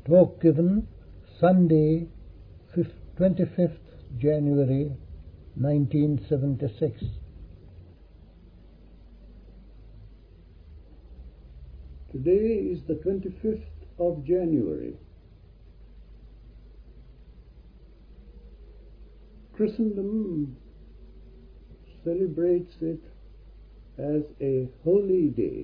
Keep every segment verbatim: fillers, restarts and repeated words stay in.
Talk given Sunday, twenty-fifth January nineteen seventy-six. Today is the twenty-fifth of January. Christendom celebrates it as a holy day.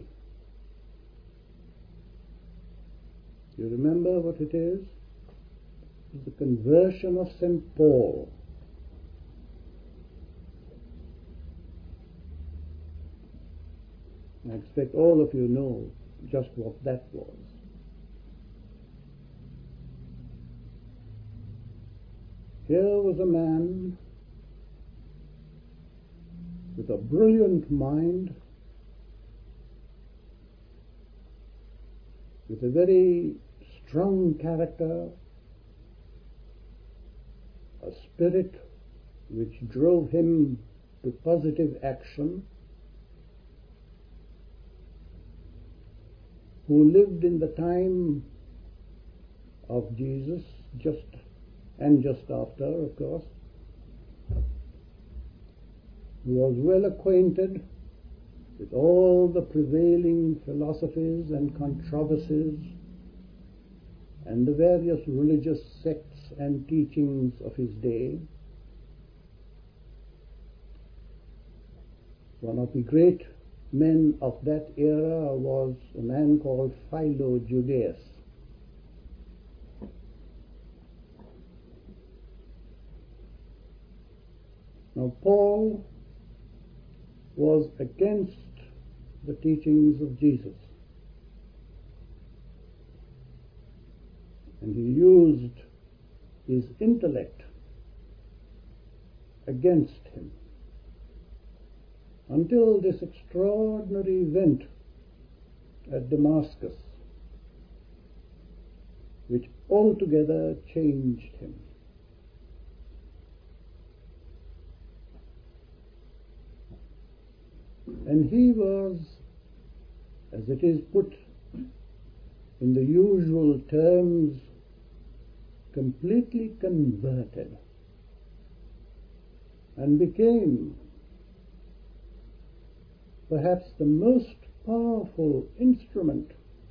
You remember what it is? It's the conversion of Saint Paul. I expect all of you know just what that was. Here was a man with a brilliant mind, with a very strong character, a spirit which drove him to positive action, who lived in the time of Jesus, just and just after, of course, who was well acquainted with all the prevailing philosophies and controversies and the various religious sects and teachings of his day. One of the great men of that era was a man called Philo Judaeus. Now, Paul was against the teachings of Jesus, and he used his intellect against him until this extraordinary event at Damascus, which altogether changed him. And he was, as it is put in the usual terms, completely converted and became perhaps the most powerful instrument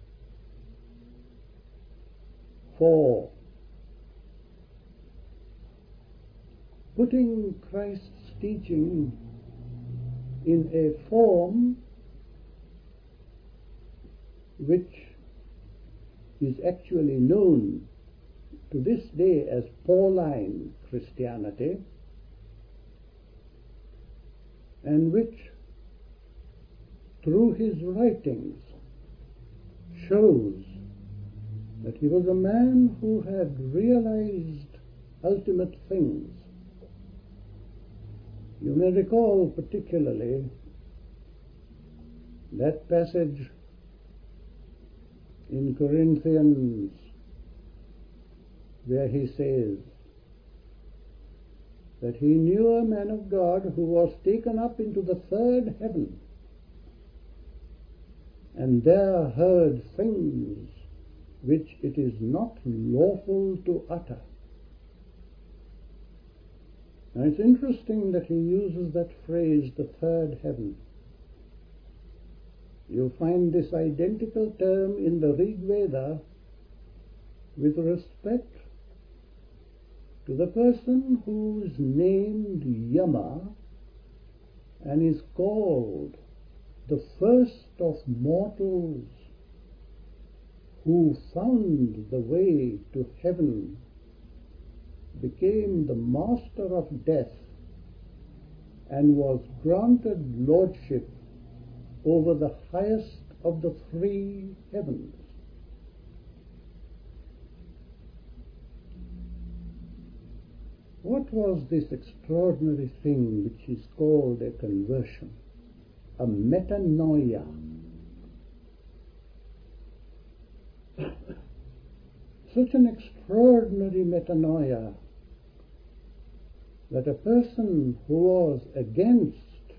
for putting Christ's teaching in a form which is actually known to this day as Pauline Christianity, and which through his writings shows that he was a man who had realized ultimate things. You may recall particularly that passage in Corinthians where he says that he knew a man of God who was taken up into the third heaven and there heard things which it is not lawful to utter. Now it's interesting that he uses that phrase, the third heaven. You'll find this identical term in the Rig Veda with respect to the person who is named Yama and is called the first of mortals who found the way to heaven, became the master of death, and was granted lordship over the highest of the three heavens. What was this extraordinary thing which is called a conversion, a metanoia? Such an extraordinary metanoia that a person who was against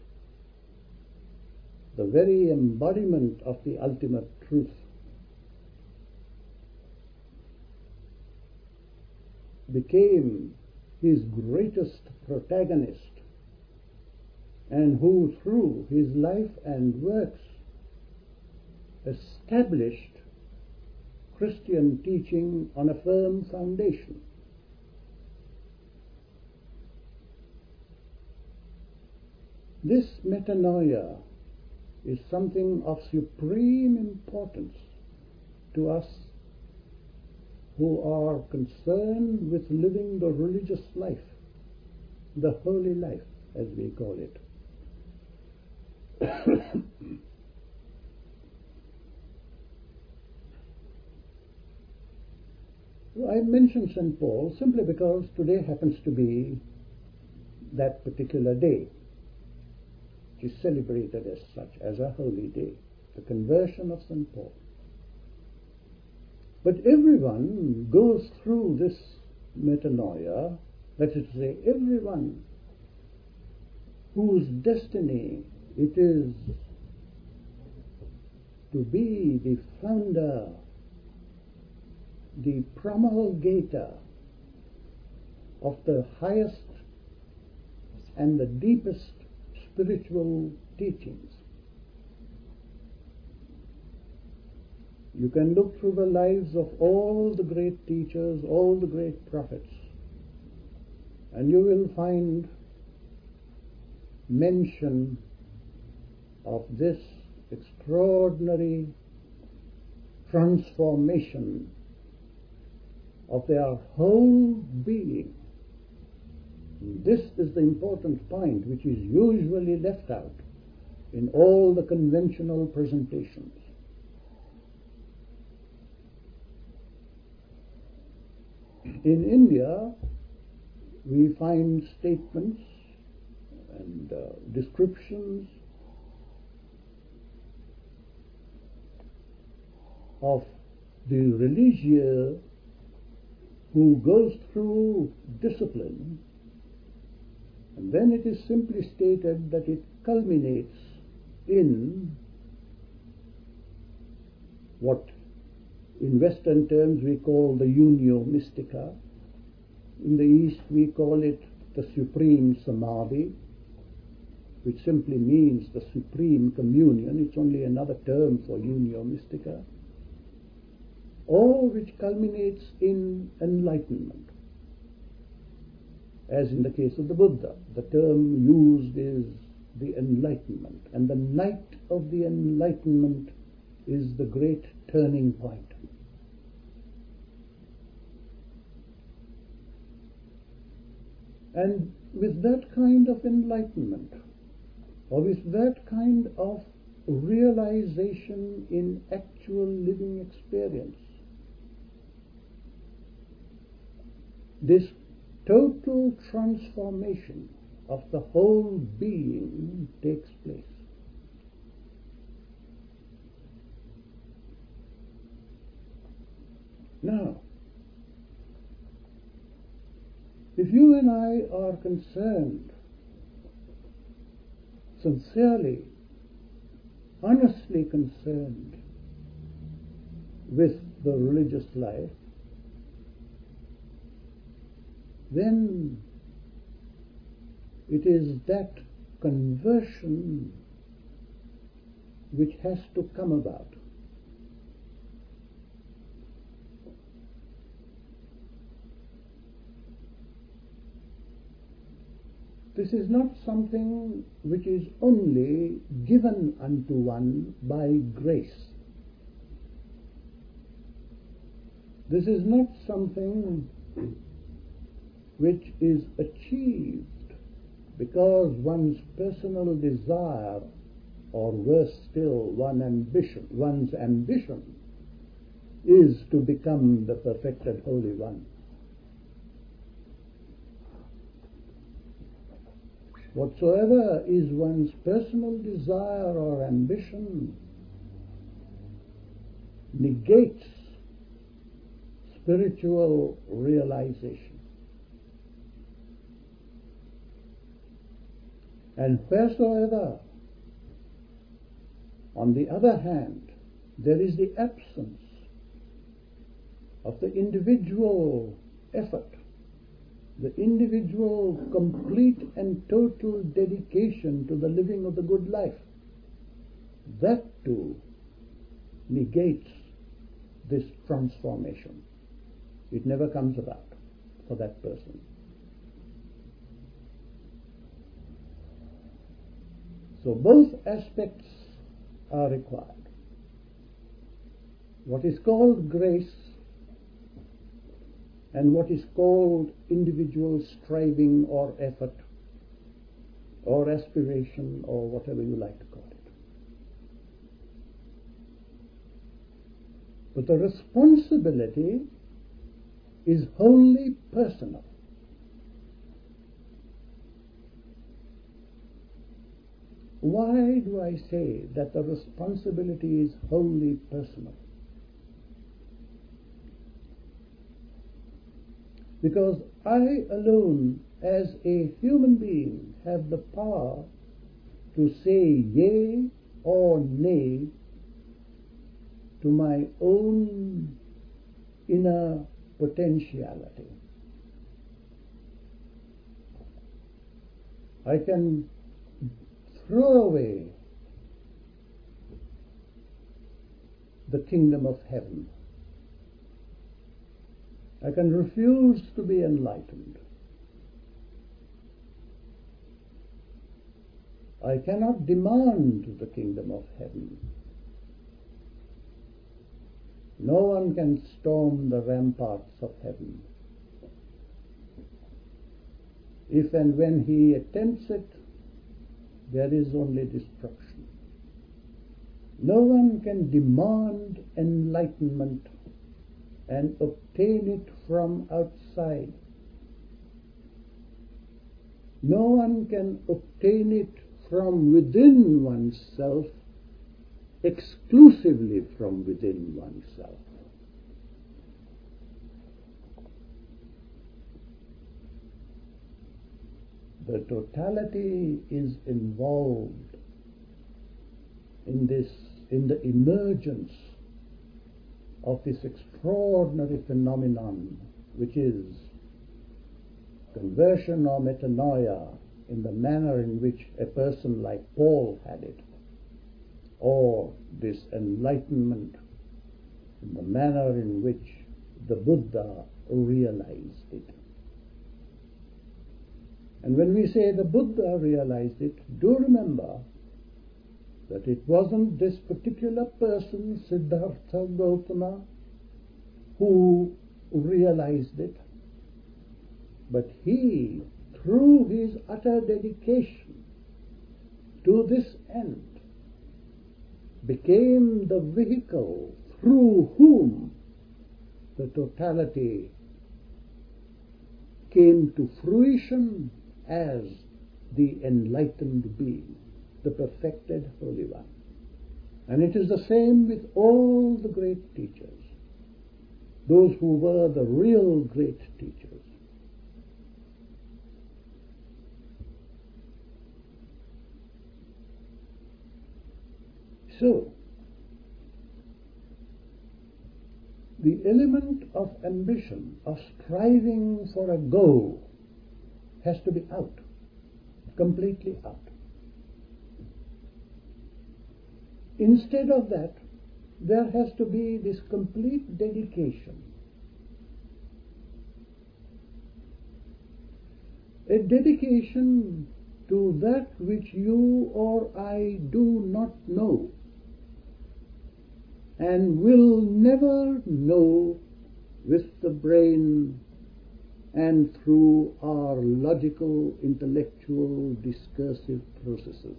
the very embodiment of the ultimate truth became his greatest protagonist, and who through his life and works established Christian teaching on a firm foundation. This metanoia is something of supreme importance to us who are concerned with living the religious life, the holy life, as we call it. I mention Saint Paul simply because today happens to be that particular day, which is celebrated as such, as a holy day, the conversion of Saint Paul. But everyone goes through this metanoia, that is to say, everyone whose destiny it is to be the founder, the promulgator of the highest and the deepest spiritual teachings. You can look through the lives of all the great teachers, all the great prophets, and you will find mention of this extraordinary transformation of their whole being. This is the important point which is usually left out in all the conventional presentations. In India, we find statements and uh, descriptions of the religieux who goes through discipline, and then it is simply stated that it culminates in what in Western terms we call the unio mystica. In the East we call it the supreme samadhi, which simply means the supreme communion. It's only another term for unio mystica. All which culminates in enlightenment. As in the case of the Buddha, the term used is the enlightenment, and the night of the enlightenment is the great turning point. And with that kind of enlightenment, or with that kind of realization in actual living experience, this total transformation of the whole being takes place. Now, if you and I are concerned, sincerely, honestly concerned with the religious life, then it is that conversion which has to come about. This is not something which is only given unto one by grace. This is not something which is achieved because one's personal desire, or worse still, one ambition, one's ambition is to become the perfected Holy One. Whatsoever is one's personal desire or ambition negates spiritual realization. And wheresoever, on the other hand, there is the absence of the individual effort the individual complete and total dedication to the living of the good life, that too negates this transformation. It never comes about for that person. So both aspects are required. What is called grace and what is called individual striving or effort or aspiration or whatever you like to call it. But the responsibility is wholly personal. Why do I say that the responsibility is wholly personal? Because I alone, as a human being, have the power to say yea or nay to my own inner potentiality. I can throw away the kingdom of heaven. I can refuse to be enlightened. I cannot demand the kingdom of heaven. No one can storm the ramparts of heaven. If and when he attempts it, there is only destruction. No one can demand enlightenment and obtain it from outside. No one can obtain it from within oneself, exclusively from within oneself. The totality is involved in this, in the emergence of this extraordinary phenomenon, which is conversion or metanoia in the manner in which a person like Paul had it, or this enlightenment in the manner in which the Buddha realized it. And when we say the Buddha realized it, do remember that it wasn't this particular person, Siddhartha Gautama, who realized it, but he, through his utter dedication to this end, became the vehicle through whom the totality came to fruition as the enlightened being, the perfected Holy One. And it is the same with all the great teachers, those who were the real great teachers. So, the element of ambition, of striving for a goal, has to be out, completely out. Instead of that, there has to be this complete dedication. A dedication to that which you or I do not know and will never know with the brain and through our logical, intellectual, discursive processes.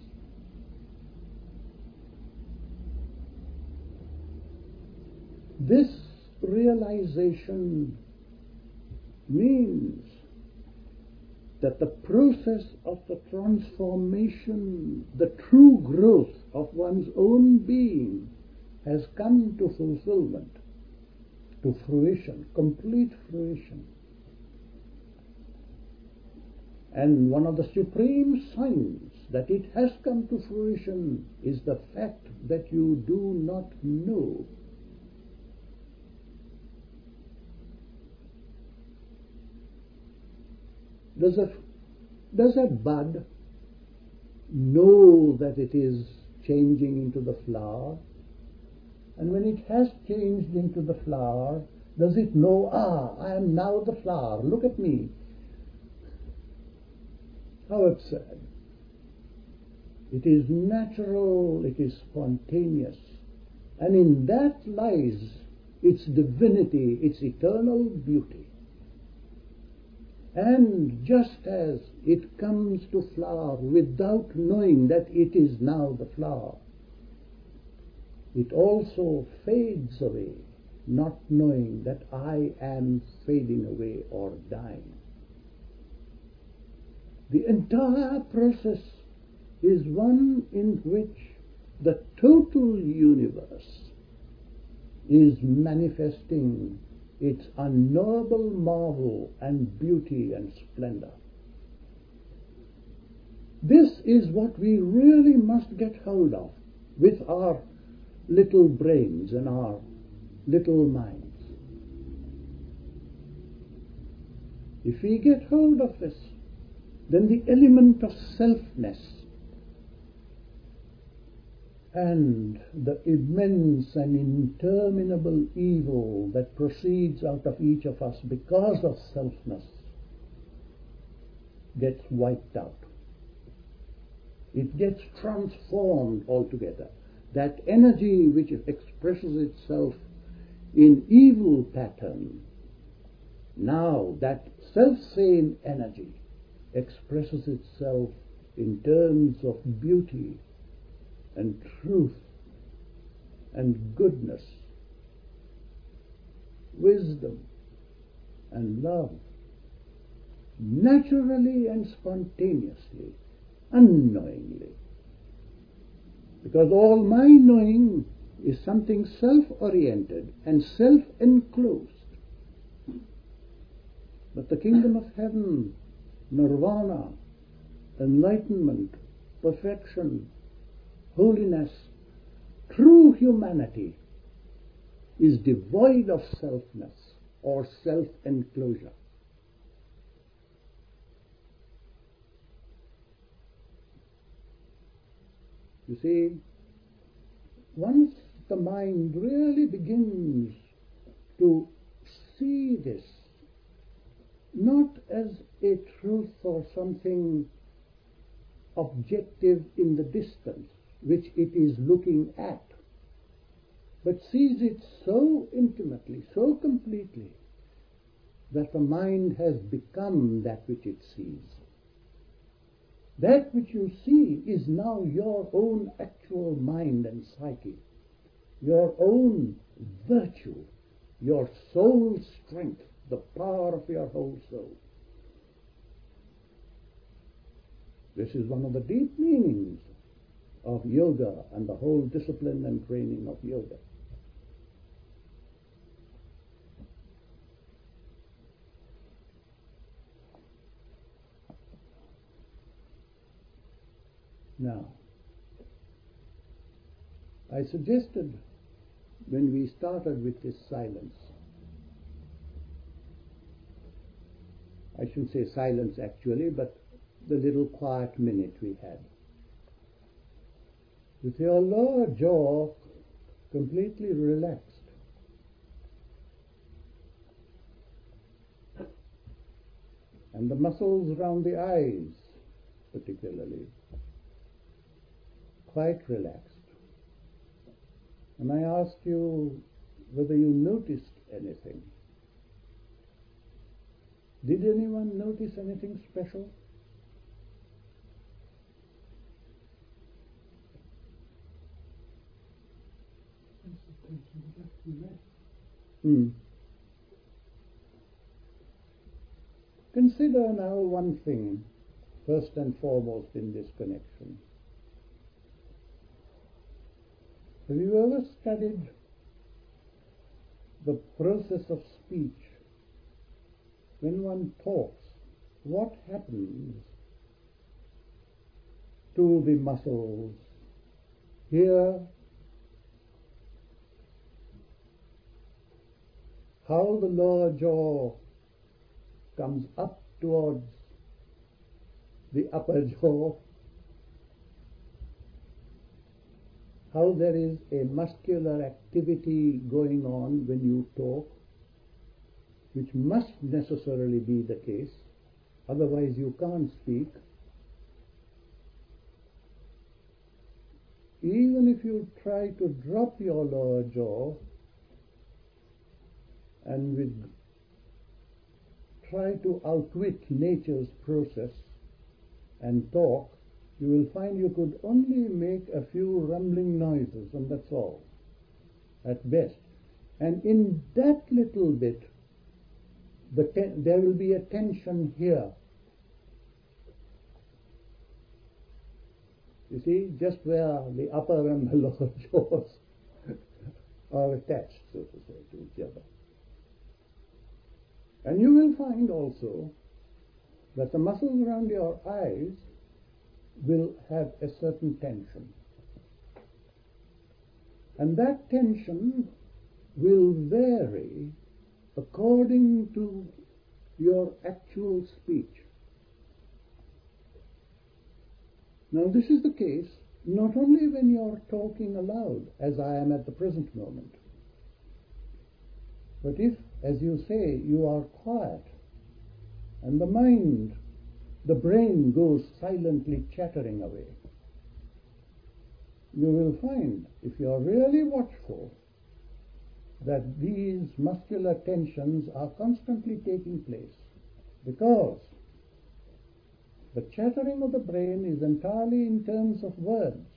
This realization means that the process of the transformation, the true growth of one's own being, has come to fulfillment, to fruition, complete fruition. And one of the supreme signs that it has come to fruition is the fact that you do not know. Does a, does a bud know that it is changing into the flower? And when it has changed into the flower, does it know, ah, I am now the flower, look at me? How absurd. It is natural, it is spontaneous, and in that lies its divinity, its eternal beauty. And just as it comes to flower without knowing that it is now the flower, it also fades away, not knowing that I am fading away or dying. The entire process is one in which the total universe is manifesting its unknowable marvel and beauty and splendor. This is what we really must get hold of with our little brains and our little minds. If we get hold of this, then the element of selfness and the immense and interminable evil that proceeds out of each of us because of selfness gets wiped out. It gets transformed altogether. That energy which expresses itself in evil pattern, now that self-same energy expresses itself in terms of beauty and truth and goodness, wisdom and love, naturally and spontaneously, unknowingly. Because all my knowing is something self-oriented and self-enclosed. But the kingdom of heaven, nirvana, enlightenment, perfection, holiness, true humanity is devoid of selfness or self-enclosure. You see, once the mind really begins to see this, not as a truth or something objective in the distance, which it is looking at, but sees it so intimately, so completely, that the mind has become that which it sees. That which you see is now your own actual mind and psyche, your own virtue, your soul strength, the power of your whole soul. This is one of the deep meanings of yoga and the whole discipline and training of yoga. Now, I suggested when we started with this silence, I shouldn't say silence actually, but the little quiet minute we had, with your lower jaw completely relaxed, and the muscles around the eyes particularly quite relaxed. And I asked you whether you noticed anything. Did anyone notice anything special? Hmm. Consider now one thing, first and foremost in this connection. Have you ever studied the process of speech? When one talks, what happens to the muscles here? How the lower jaw comes up towards the upper jaw, how there is a muscular activity going on when you talk, which must necessarily be the case, otherwise you can't speak. Even if you try to drop your lower jaw and with, try to outwit nature's process and talk, you will find you could only make a few rumbling noises, and that's all, at best. And in that little bit, the ten- there will be a tension here. You see, just where the upper and the lower jaws are attached, so to say, to each other. And you will find also that the muscles around your eyes will have a certain tension. And that tension will vary according to your actual speech. Now, this is the case not only when you're talking aloud, as I am at the present moment, but if, as you say, you are quiet and the mind, the brain goes silently chattering away, you will find, if you are really watchful, that these muscular tensions are constantly taking place, because the chattering of the brain is entirely in terms of words.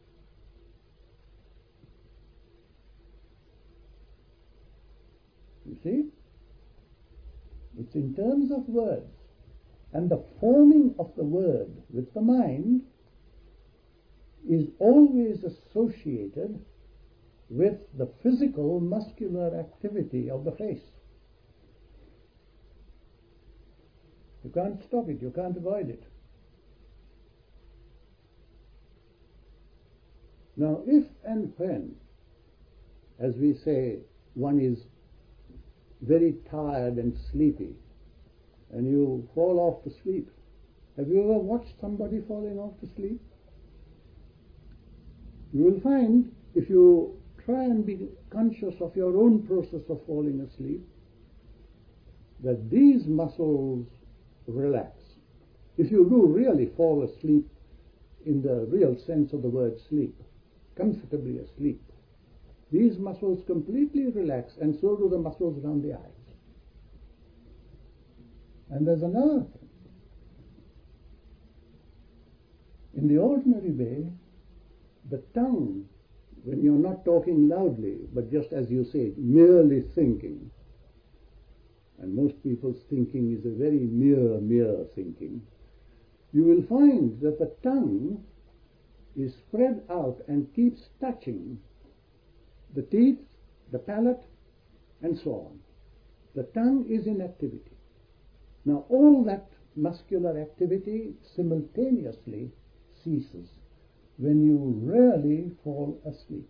You see? It's in terms of words. And the forming of the word with the mind is always associated with the physical muscular activity of the face. You can't stop it, you can't avoid it. Now, if and when, as we say, one is very tired and sleepy, and you fall off to sleep, have you ever watched somebody falling off to sleep? You will find, if you try and be conscious of your own process of falling asleep, that these muscles relax. If you do really fall asleep in the real sense of the word sleep, comfortably asleep, these muscles completely relax, and so do the muscles around the eyes. And there's another thing. In the ordinary way, the tongue, when you're not talking loudly, but just as you say, merely thinking, and most people's thinking is a very mere, mere thinking, you will find that the tongue is spread out and keeps touching the teeth, the palate, and so on. The tongue is in activity. Now, all that muscular activity simultaneously ceases when you really fall asleep.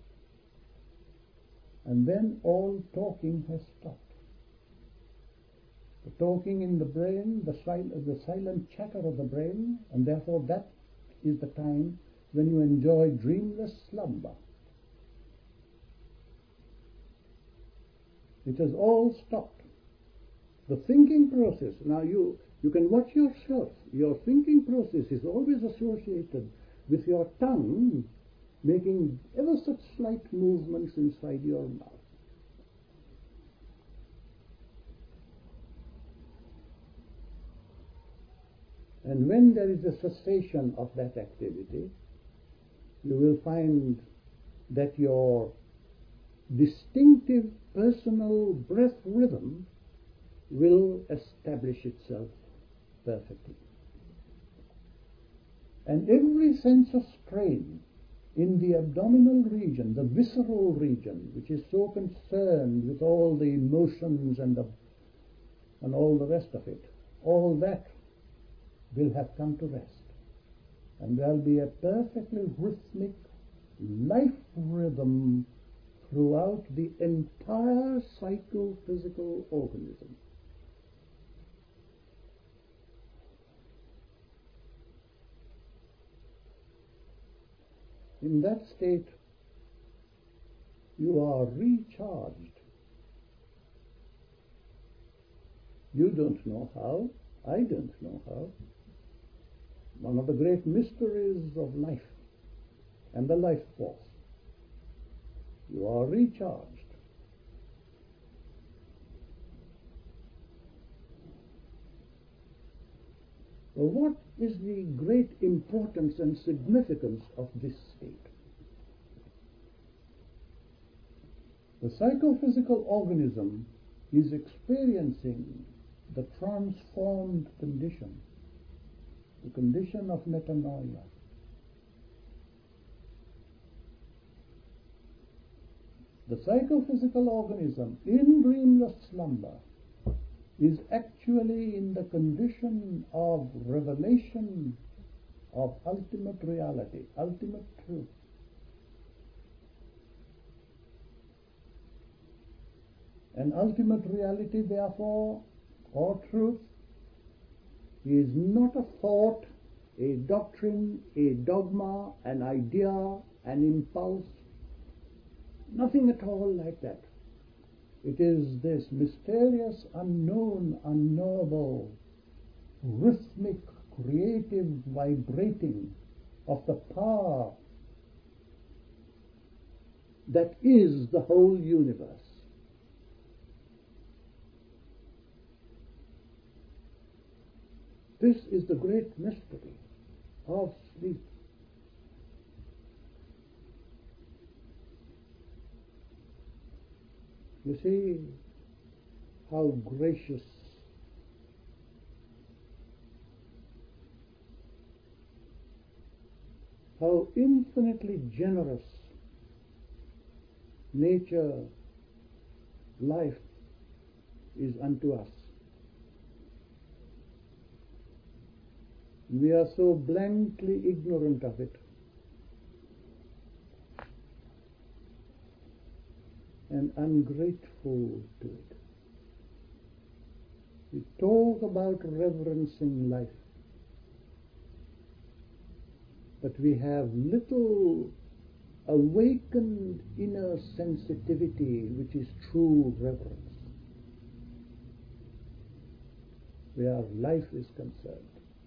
And then all talking has stopped. The talking in the brain, the, sil- the silent chatter of the brain, and therefore that is the time when you enjoy dreamless slumber. It has all stopped. The thinking process, now you, you can watch yourself. Your thinking process is always associated with your tongue making ever such slight movements inside your mouth. And when there is a cessation of that activity, you will find that your distinctive personal breath rhythm will establish itself perfectly. And every sense of strain in the abdominal region, the visceral region, which is so concerned with all the emotions and the, and all the rest of it, all that will have come to rest. And there'll be a perfectly rhythmic life rhythm throughout the entire psychophysical organism. In that state, you are recharged. You don't know how, I don't know how. One of the great mysteries of life and the life force. You are recharged. Well, what is the great importance and significance of this state? The psychophysical organism is experiencing the transformed condition, the condition of metanoia. The psychophysical organism in dreamless slumber is actually in the condition of revelation of ultimate reality, ultimate truth. And ultimate reality, therefore, or truth, is not a thought, a doctrine, a dogma, an idea, an impulse, nothing at all like that. It is this mysterious, unknown, unknowable, rhythmic, creative vibrating of the power that is the whole universe. This is the great mystery of sleep. You see how gracious, how infinitely generous nature, life is unto us. We are so blankly ignorant of it and ungrateful to it. We talk about reverencing life, but we have little awakened inner sensitivity which is true reverence, where life is concerned.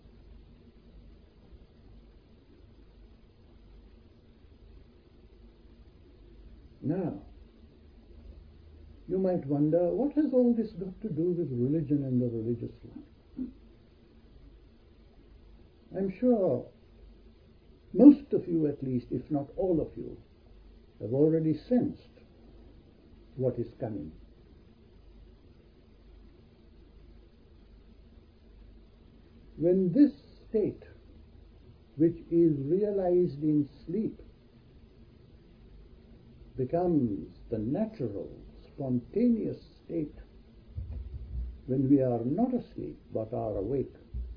Now, you might wonder, what has all this got to do with religion and the religious life? I'm sure most of you, at least, if not all of you, have already sensed what is coming. When this state, which is realized in sleep, becomes the natural, spontaneous state when we are not asleep but are awake,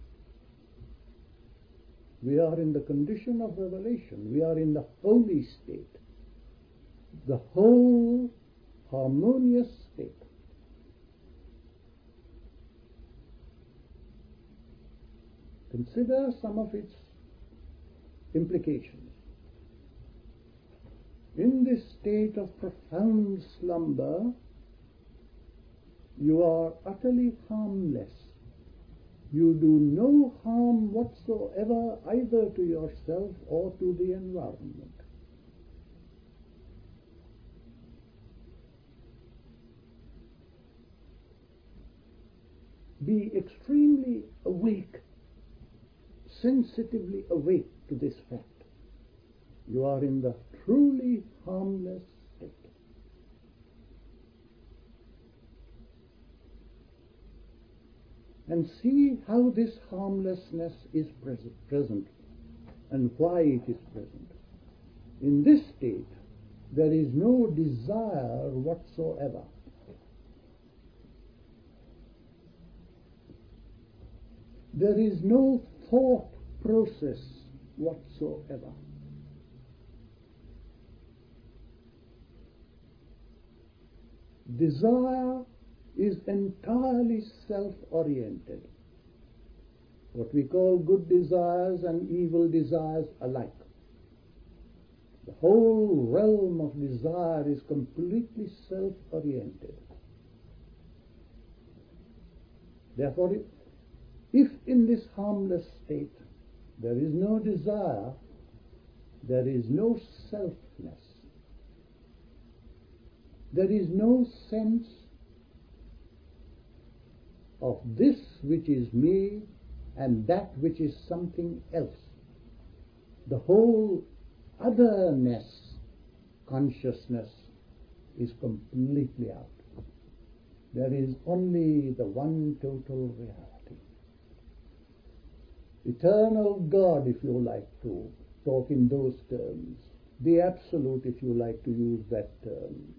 we are in the condition of revelation. We are in the holy state, the whole harmonious state. Consider some of its implications. In this state of profound slumber, you are utterly harmless. You do no harm whatsoever either to yourself or to the environment. Be extremely awake, sensitively awake to this fact. You are in the truly harmless state. And see how this harmlessness is present, present and why it is present. In this state, there is no desire whatsoever. There is no thought process whatsoever. Desire is entirely self-oriented. What we call good desires and evil desires alike. The whole realm of desire is completely self-oriented. Therefore, if, if in this harmless state there is no desire, there is no selfness. There is no sense of this which is me and that which is something else. The whole otherness consciousness is completely out. There is only the one total reality. Eternal God, if you like to talk in those terms. The Absolute, if you like to use that term.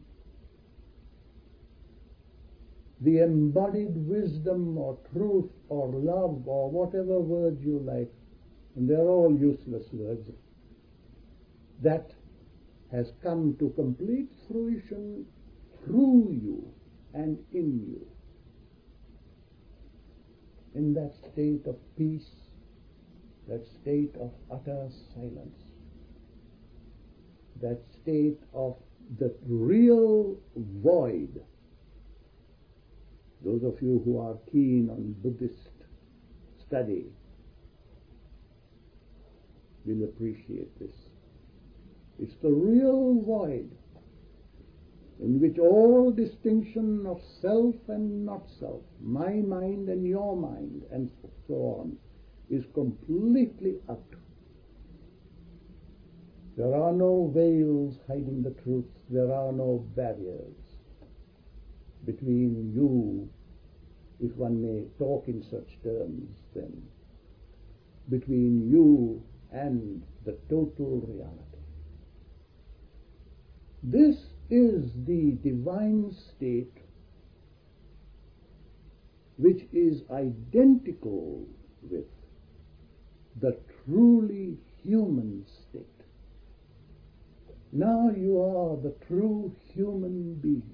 The embodied wisdom or truth or love or whatever words you like, and they're all useless words, that has come to complete fruition through you and in you. In that state of peace, that state of utter silence, that state of the real void. Those of you who are keen on Buddhist study will appreciate this. It's the real void in which all distinction of self and not self, my mind and your mind, and so on, is completely out. There are no veils hiding the truth. There are no barriers between you, if one may talk in such terms then, between you and the total reality. This is the divine state which is identical with the truly human state. Now you are the true human being.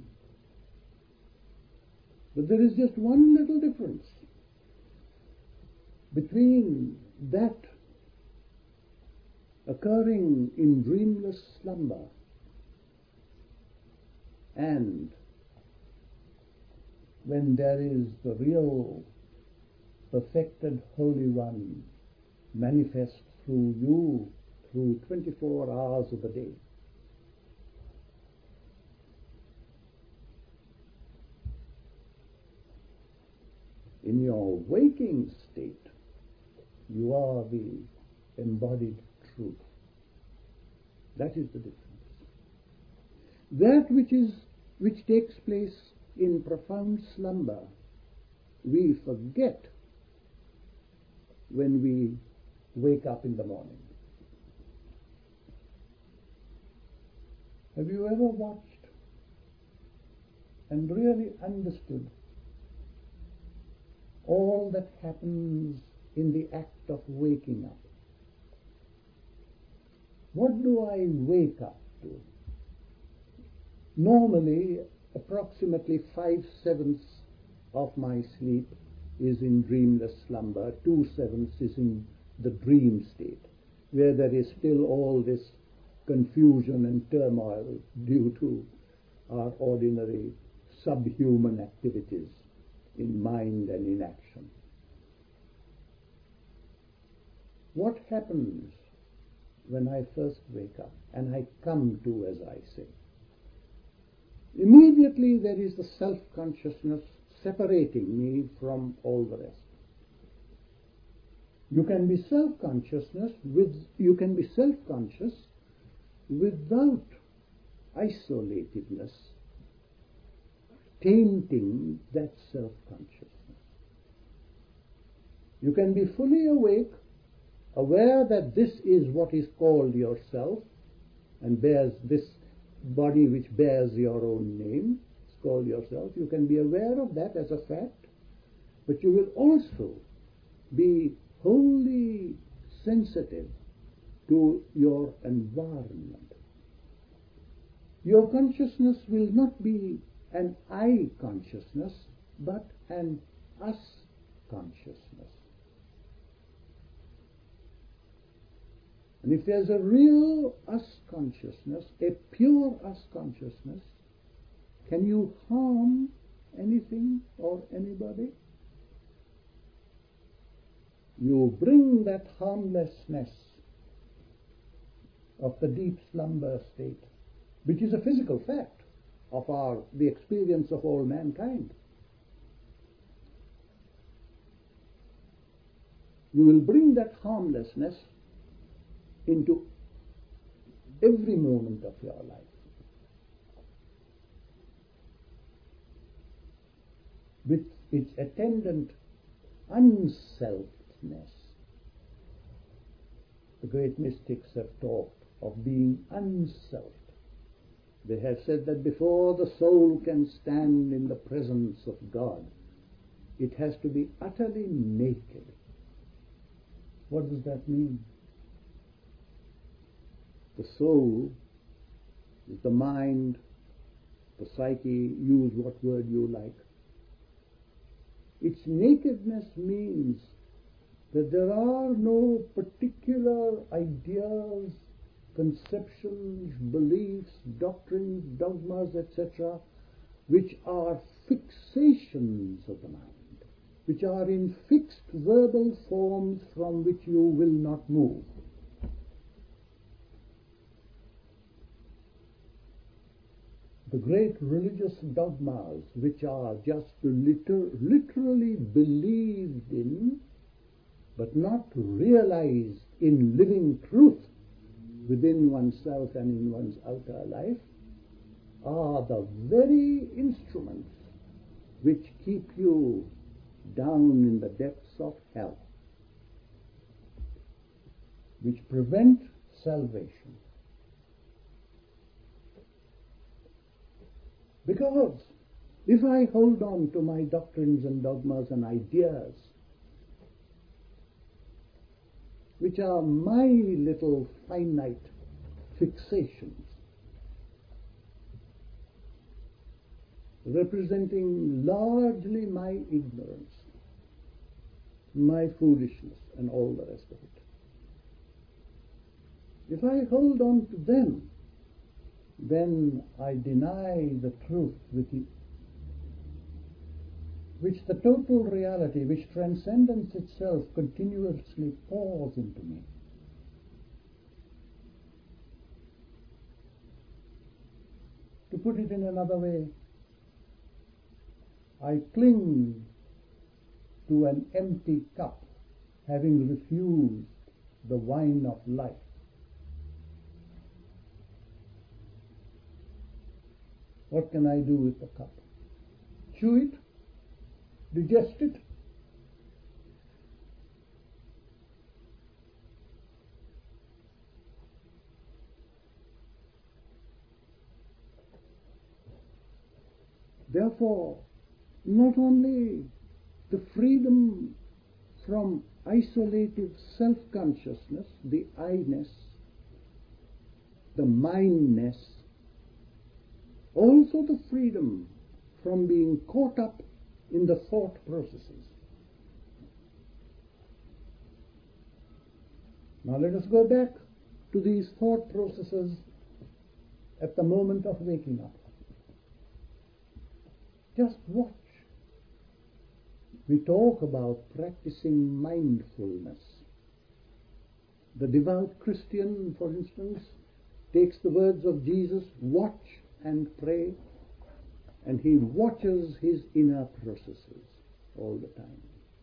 But there is just one little difference between that occurring in dreamless slumber and when there is the real perfected Holy One manifest through you through twenty-four hours of the day. In your waking state, you are the embodied truth. That is the difference. That which is which takes place in profound slumber, we forget when we wake up in the morning. Have you ever watched and really understood all that happens in the act of waking up? What do I wake up to? Normally, approximately five-sevenths of my sleep is in dreamless slumber, two-sevenths is in the dream state, where there is still all this confusion and turmoil due to our ordinary subhuman activities in mind and in action. What happens when I first wake up and I come to, as I say? Immediately there is the self-consciousness separating me from all the rest. You can be self-consciousness with you can be self-conscious without isolatedness tainting that self-consciousness. You can be fully awake, aware that this is what is called yourself and bears this body which bears your own name, is called yourself. You can be aware of that as a fact, but you will also be wholly sensitive to your environment. Your consciousness will not be an I consciousness, but an us consciousness. And if there's a real us consciousness, a pure us consciousness, can you harm anything or anybody? You bring that harmlessness of the deep slumber state, which is a physical fact of our the experience of all mankind. You will bring that harmlessness into every moment of your life. With its attendant unselfness. The great mystics have talked of being unselfed. They have said that before the soul can stand in the presence of God, it has to be utterly naked. What does that mean? The soul is the mind, the psyche, use what word you like. Its nakedness means that there are no particular ideas, conceptions, beliefs, doctrines, dogmas, et cetera, which are fixations of the mind, which are in fixed verbal forms from which you will not move. The great religious dogmas, which are just liter- literally believed in, but not realized in living truth within oneself and in one's outer life, are the very instruments which keep you down in the depths of hell, which prevent salvation. Because if I hold on to my doctrines and dogmas and ideas, which are my little finite fixations, representing largely my ignorance, my foolishness, and all the rest of it, if I hold on to them, then I deny the truth with you, which the total reality, which transcendence itself continuously pours into me. To put it in another way, I cling to an empty cup, having refused the wine of life. What can I do with the cup? Chew it? Digest it? Therefore, not only the freedom from isolative self-consciousness, the I-ness, the mindness, also the freedom from being caught up in the thought processes. Now let us go back to these thought processes at the moment of waking up. Just watch. We talk about practicing mindfulness. The devout Christian, for instance, takes the words of Jesus, watch and pray, and he watches his inner processes all the time.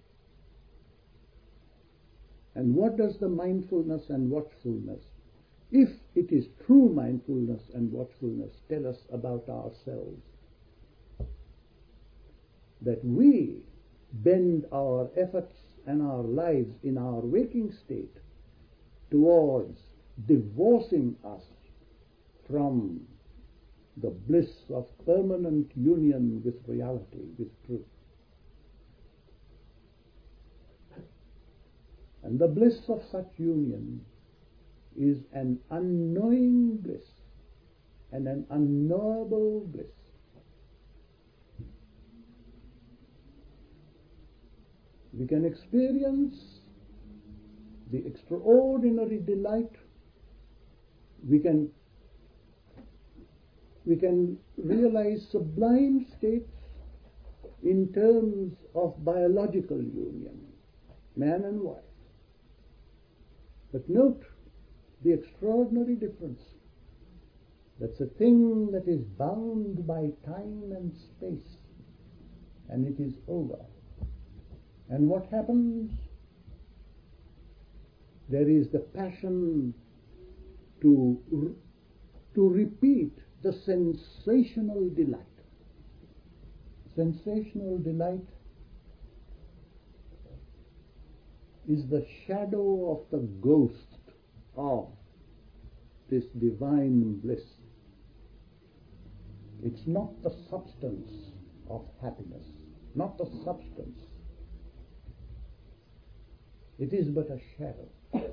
And what does the mindfulness and watchfulness, if it is true mindfulness and watchfulness, tell us about ourselves? That we bend our efforts and our lives in our waking state towards divorcing us from the bliss of permanent union with reality, with truth. And the bliss of such union is an unknowing bliss and an unknowable bliss. We can experience the extraordinary delight we can we can realize sublime states in terms of biological union, man and wife. But note the extraordinary difference. That's a thing that is bound by time and space, and it is over. And what happens? There is the passion to, to repeat the sensational delight. Sensational delight is the shadow of the ghost of this divine bliss. It's not the substance of happiness, not the substance. It is but a shadow.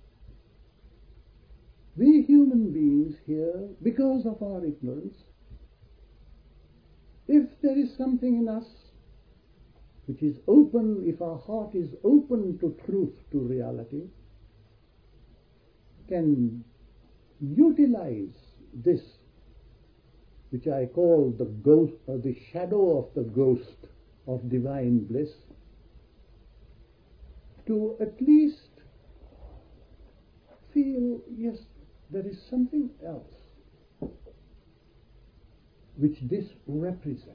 We human beings here, because of our ignorance, if there is something in us which is open, if our heart is open to truth, to reality, can utilize this, which I call the ghost, or the shadow of the ghost of divine bliss, to at least feel, yes, there is something else which this represents.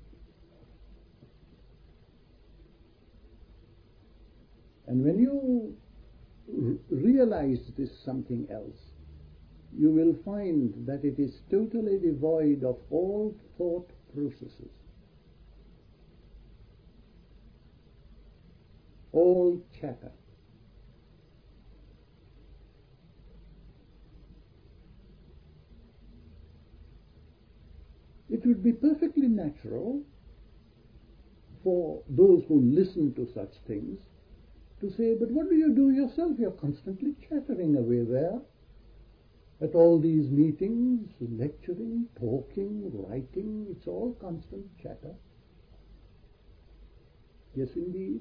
And when you r- realize this something else, you will find that it is totally devoid of all thought processes, all chatter. It would be perfectly natural for those who listen to such things to say, but what do you do yourself? You're constantly chattering away there at all these meetings, lecturing, talking, writing. It's all constant chatter. Yes, indeed.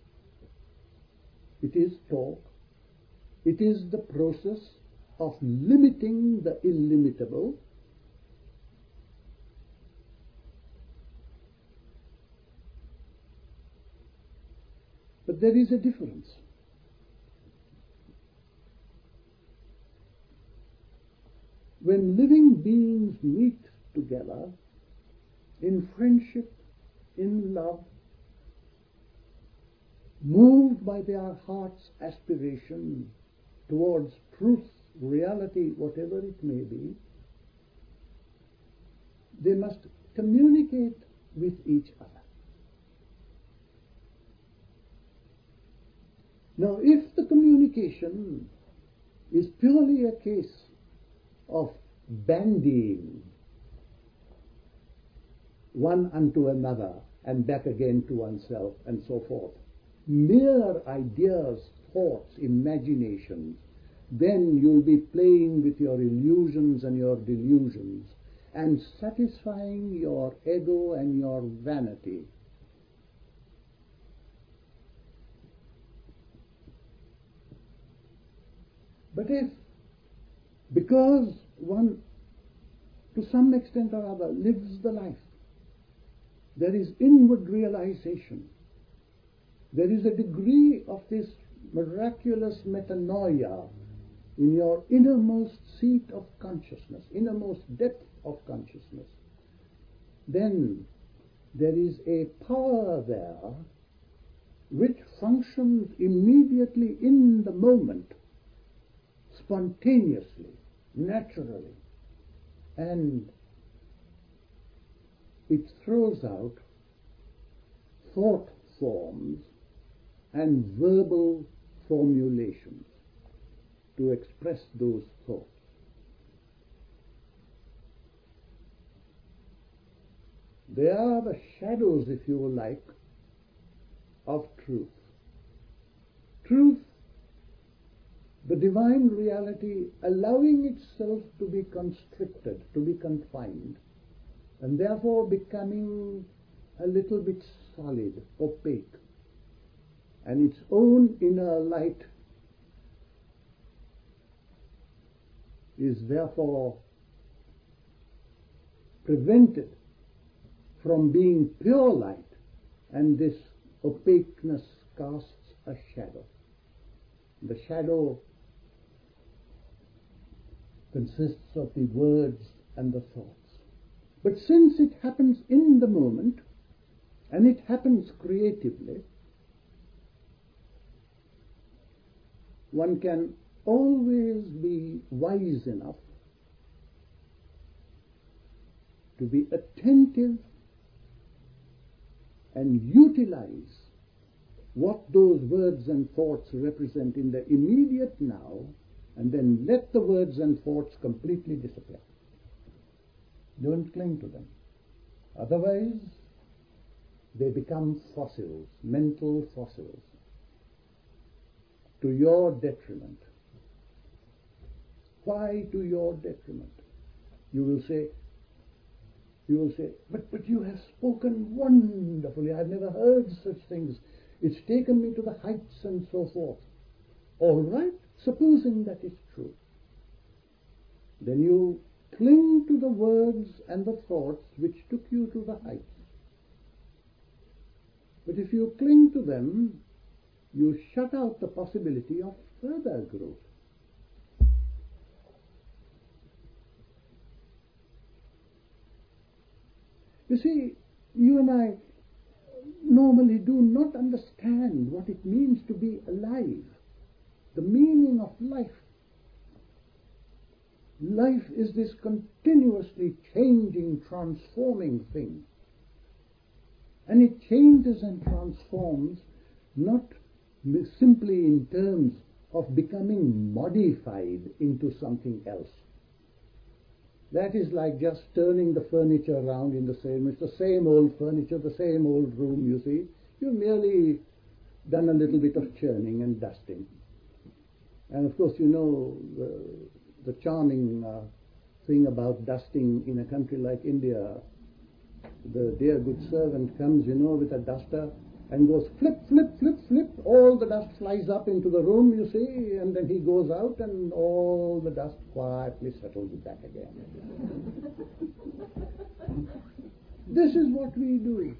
It is talk. It is the process of limiting the illimitable. But there is a difference. When living beings meet together in friendship, in love, moved by their heart's aspiration towards truth, reality, whatever it may be, they must communicate with each other. Now, if the communication is purely a case of bandying one unto another and back again to oneself and so forth, mere ideas, thoughts, imaginations, then you'll be playing with your illusions and your delusions and satisfying your ego and your vanity. But if, because one to some extent or other lives the life, there is inward realization, there is a degree of this miraculous metanoia in your innermost seat of consciousness, innermost depth of consciousness, then there is a power there which functions immediately in the moment, spontaneously, naturally, and it throws out thought forms and verbal formulations to express those thoughts. They are the shadows, if you like, of truth. Truth, the divine reality, allowing itself to be constricted, to be confined, and therefore becoming a little bit solid, opaque, and its own inner light is therefore prevented from being pure light, and this opaqueness casts a shadow. The shadow consists of the words and the thoughts. But since it happens in the moment, and it happens creatively, one can always be wise enough to be attentive and utilize what those words and thoughts represent in the immediate now, and then let the words and thoughts completely disappear. Don't cling to them. Otherwise, they become fossils, mental fossils, to your detriment. Why to your detriment? You will say, you will say, but, but you have spoken wonderfully. I've never heard such things. It's taken me to the heights and so forth. All right, supposing that is true. Then you cling to the words and the thoughts which took you to the heights. But if you cling to them, you shut out the possibility of further growth. You see, you and I normally do not understand what it means to be alive, the meaning of life. Life is this continuously changing, transforming thing. And it changes and transforms not simply in terms of becoming modified into something else. That is like just turning the furniture around in the same, it's the same old furniture, the same old room, you see. You've merely done a little bit of churning and dusting. And of course, you know, the, the charming uh, thing about dusting in a country like India, the dear good servant comes, you know, with a duster and goes flip, flip, flip, flip. All the dust flies up into the room, you see, and then he goes out and all the dust quietly settles back again. This is what we do.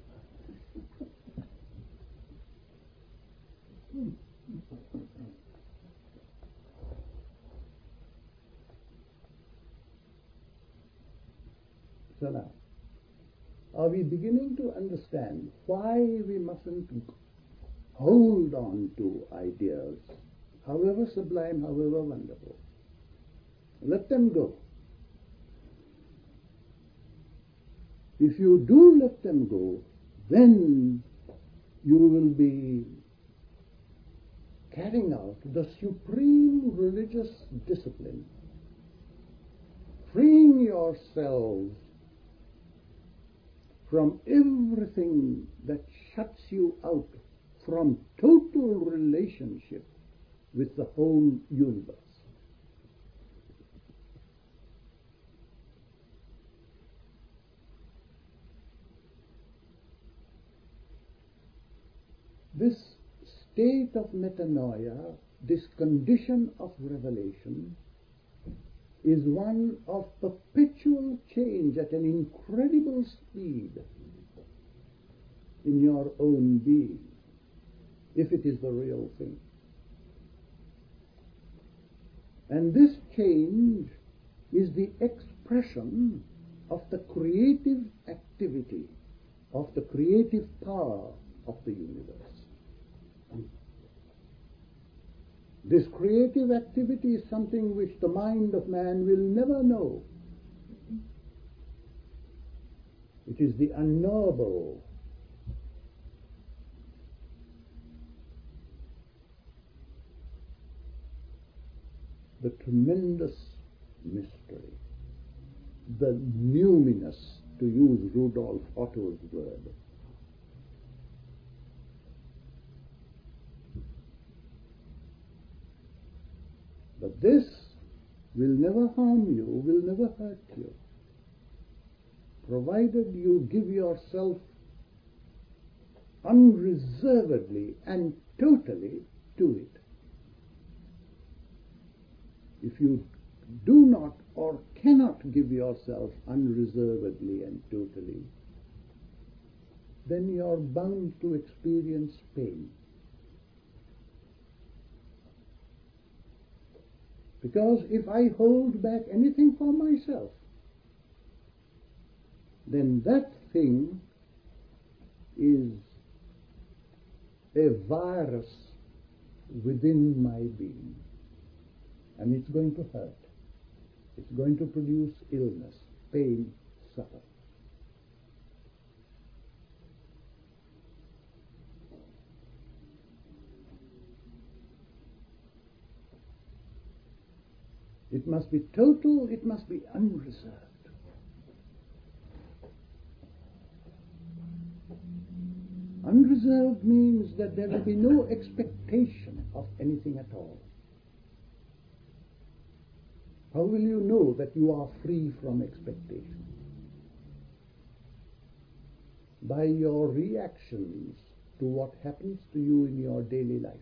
So now, are we beginning to understand why we mustn't hold on to ideas, however sublime, however wonderful? Let them go. If you do let them go, then you will be carrying out the supreme religious discipline, freeing yourselves from everything that shuts you out from total relationship with the whole universe. This state of metanoia, this condition of revelation, is one of perpetual change at an incredible speed in your own being, if it is the real thing. And this change is the expression of the creative activity, of the creative power of the universe. This creative activity is something which the mind of man will never know. It is the unknowable. The tremendous mystery, the numinous, to use Rudolf Otto's word. But this will never harm you, will never hurt you, provided you give yourself unreservedly and totally to it. If you do not or cannot give yourself unreservedly and totally, then you are bound to experience pain. Because if I hold back anything for myself, then that thing is a virus within my being, and it's going to hurt. It's going to produce illness, pain, suffering. It must be total, it must be unreserved. Unreserved means that there will be no expectation of anything at all. How will you know that you are free from expectation? By your reactions to what happens to you in your daily life.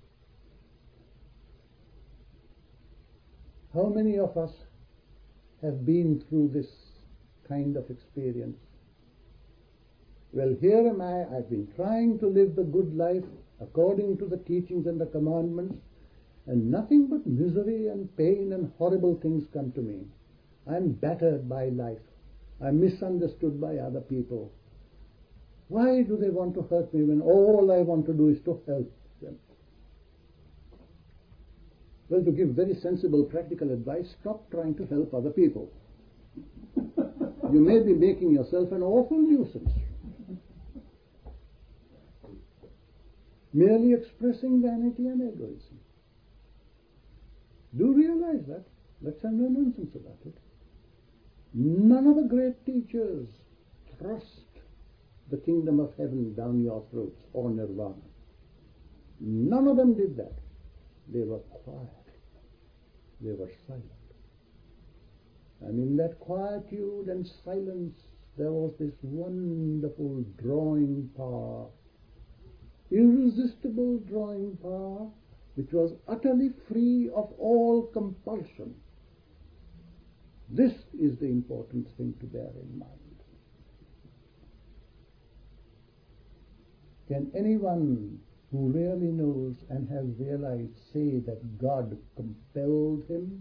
How many of us have been through this kind of experience? Well, here am I, I've been trying to live the good life according to the teachings and the commandments, and nothing but misery and pain and horrible things come to me. I'm battered by life. I'm misunderstood by other people. Why do they want to hurt me when all I want to do is to help them? Well, to give very sensible, practical advice, stop trying to help other people. You may be making yourself an awful nuisance. Merely expressing vanity and egoism. Do realize that. Let's have no nonsense about it. None of the great teachers thrust the kingdom of heaven down your throats or nirvana. None of them did that. They were quiet. They were silent. And in that quietude and silence, there was this wonderful drawing power, irresistible drawing power, which was utterly free of all compulsion. This is the important thing to bear in mind. Can anyone who really knows and has realized say that God compelled him?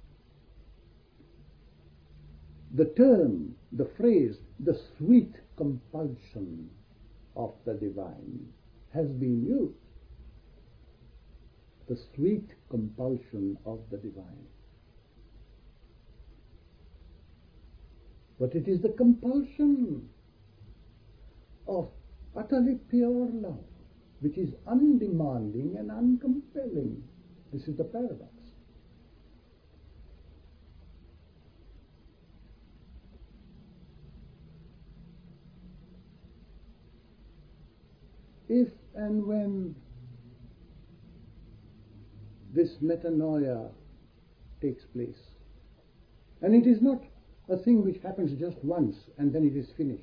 The term, the phrase, the sweet compulsion of the divine has been used. The sweet compulsion of the divine. But it is the compulsion of utterly pure love, which is undemanding and uncompelling. This is the paradox. If and when this metanoia takes place, and it is not a thing which happens just once and then it is finished.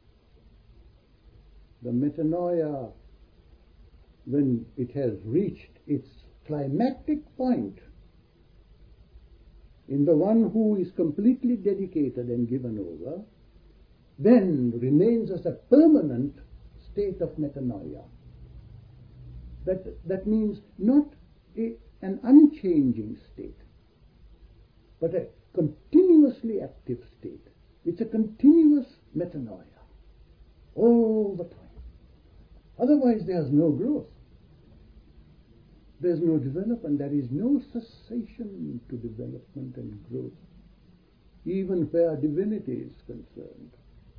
The metanoia, when it has reached its climactic point in the one who is completely dedicated and given over, then remains as a permanent state of metanoia. That, that means not a, an unchanging state, but a continuously active state. It's a continuous metanoia all the time. Otherwise there's no growth. There's no development. There is no cessation to development and growth, even where divinity is concerned.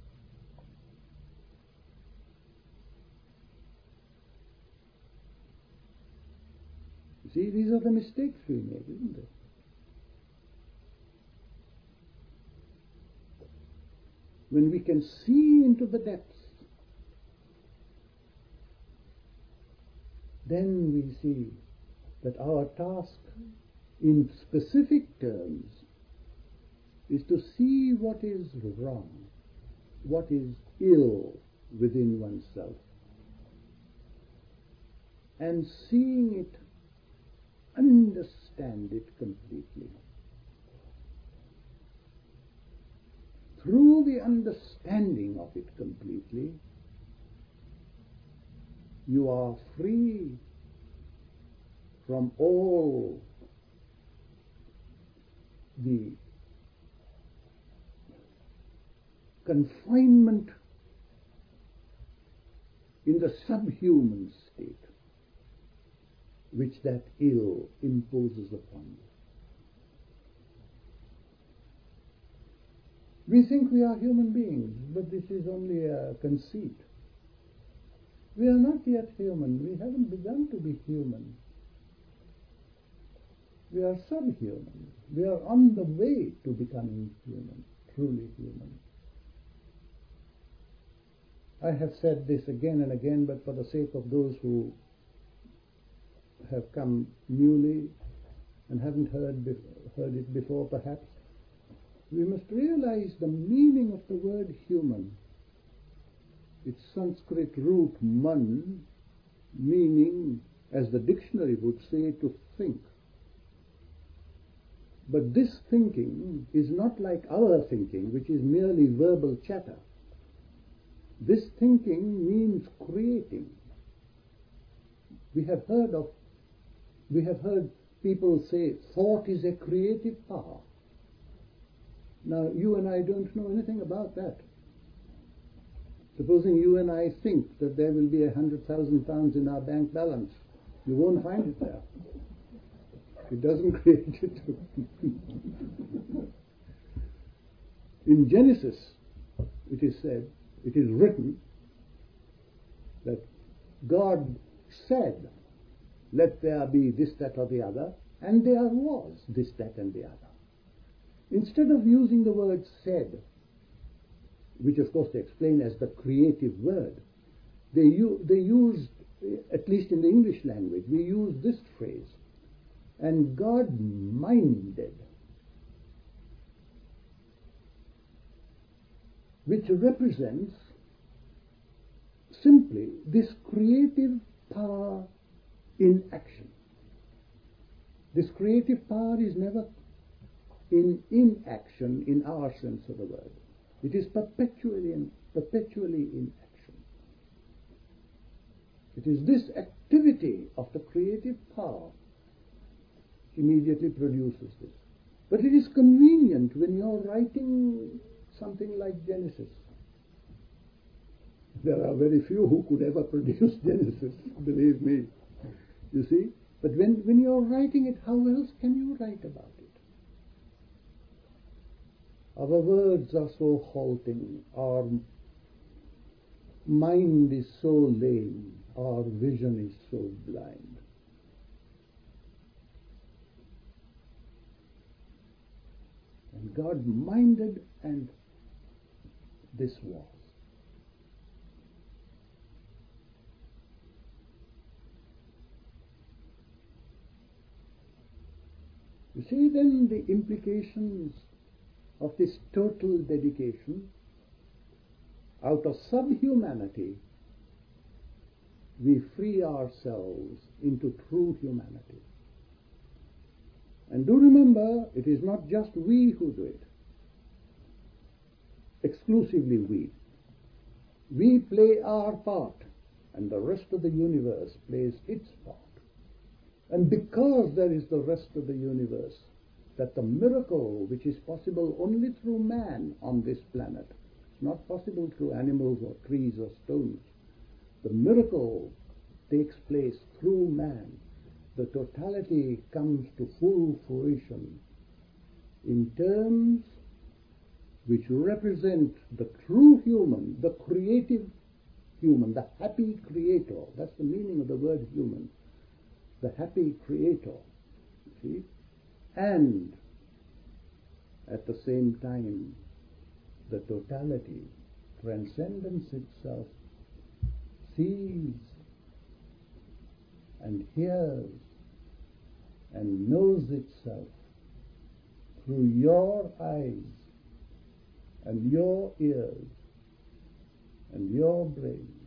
You see, these are the mistakes we make, isn't it? When we can see into the depths, then we see that our task in specific terms is to see what is wrong, what is ill within oneself, and seeing it, understand it completely, through the understanding of it completely, you are free from all the confinement in the subhuman state which that ill imposes upon you. We think we are human beings, but this is only a conceit. We are not yet human. We haven't begun to be human. We are subhuman. We are on the way to becoming human, truly human. I have said this again and again, but for the sake of those who have come newly and haven't heard, heard it before perhaps, we must realize the meaning of the word human. Its Sanskrit root man, meaning, as the dictionary would say, to think. But this thinking is not like our thinking, which is merely verbal chatter. This thinking means creating. We have heard of, we have heard people say thought is a creative power. Now, you and I don't know anything about that. Supposing you and I think that there will be a hundred thousand pounds in our bank balance, you won't find it there. It doesn't create it. In Genesis, it is said, it is written that God said, let there be this, that, or the other, and there was this, that, and the other. Instead of using the word said, which of course they explain as the creative word, they, u- they used, at least in the English language, we use this phrase, and God minded, which represents simply this creative power in action. This creative power is never in inaction in our sense of the word. It is perpetually in, perpetually in action. It is this activity of the creative power immediately produces this. But it is convenient when you're writing something like Genesis. There are very few who could ever produce Genesis, believe me. You see? But when, when you're writing it, how else can you write about it? Our words are so halting, our mind is so lame, our vision is so blind. And God minded, and this was. You see then the implications of this total dedication. Out of subhumanity, we free ourselves into true humanity. And do remember, it is not just we who do it, exclusively we. We play our part, and the rest of the universe plays its part. And because there is the rest of the universe, that the miracle which is possible only through man on this planet, it's not possible through animals or trees or stones. The miracle takes place through man. The totality comes to full fruition in terms which represent the true human, the creative human, the happy creator. That's the meaning of the word human. The happy creator, you see, and at the same time, the totality, transcendence itself, sees and hears and knows itself through your eyes and your ears and your brain.